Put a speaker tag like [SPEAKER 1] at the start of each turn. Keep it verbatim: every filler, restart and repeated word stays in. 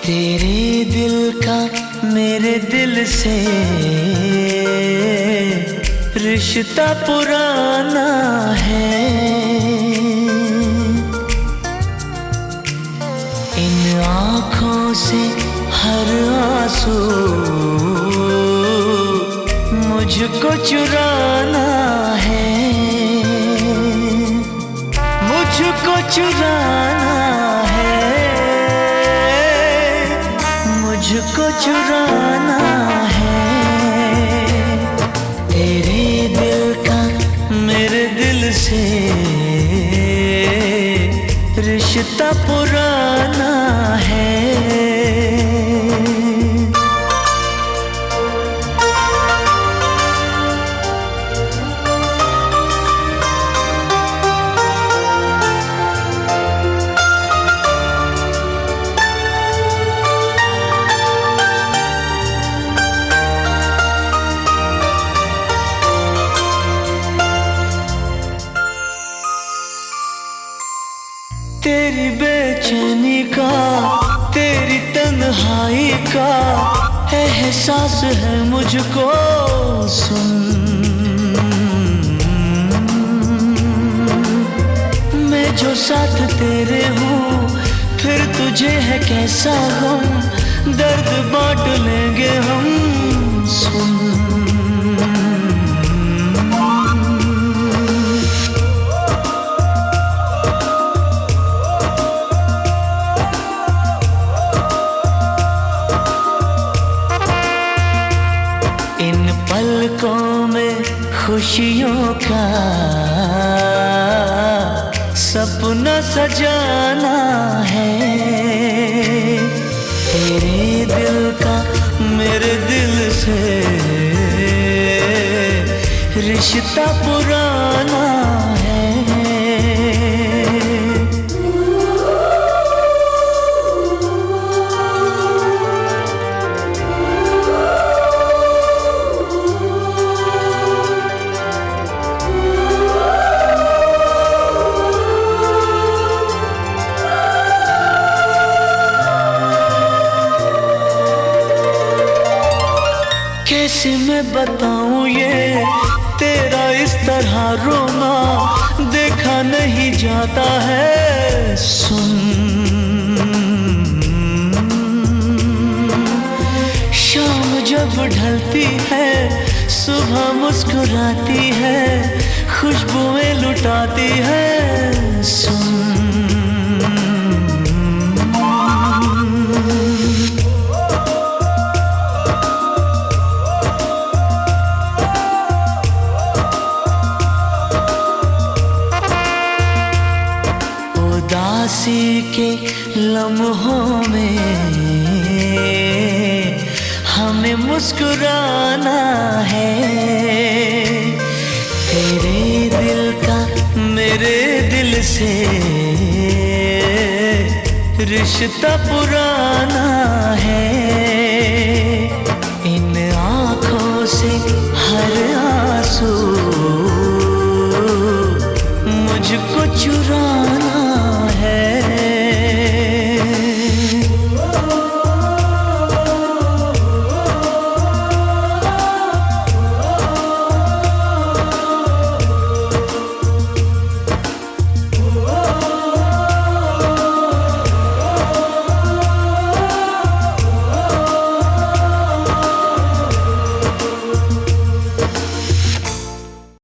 [SPEAKER 1] तेरे दिल का मेरे दिल से रिश्ता पुराना है। इन आँखों से हर आंसू मुझको चुराना है, मुझको चुराना है, मुझको चुराना है। तेरे दिल का मेरे दिल से रिश्ता पुराना है। तेरी बेचैनी का, तेरी तन्हाई का एहसास है मुझको, सुन। मैं जो साथ तेरे हूँ, फिर तुझे है कैसा गम, दर्द बांट लेंगे हम, सुन। इन पलकों में खुशियों का सपना सजाना है। तेरे दिल का मेरे दिल से रिश्ता पुराना है। कैसे मैं बताऊं ये तेरा इस तरह रोना, देखा नहीं जाता है, सुन। शाम जब ढलती है, सुबह मुस्कुराती है, खुशबुएं लुटाती है, सुन। उदासी के लम्हों में हमें मुस्कुराना है। तेरे दिल का मेरे दिल से रिश्ता पुराना है।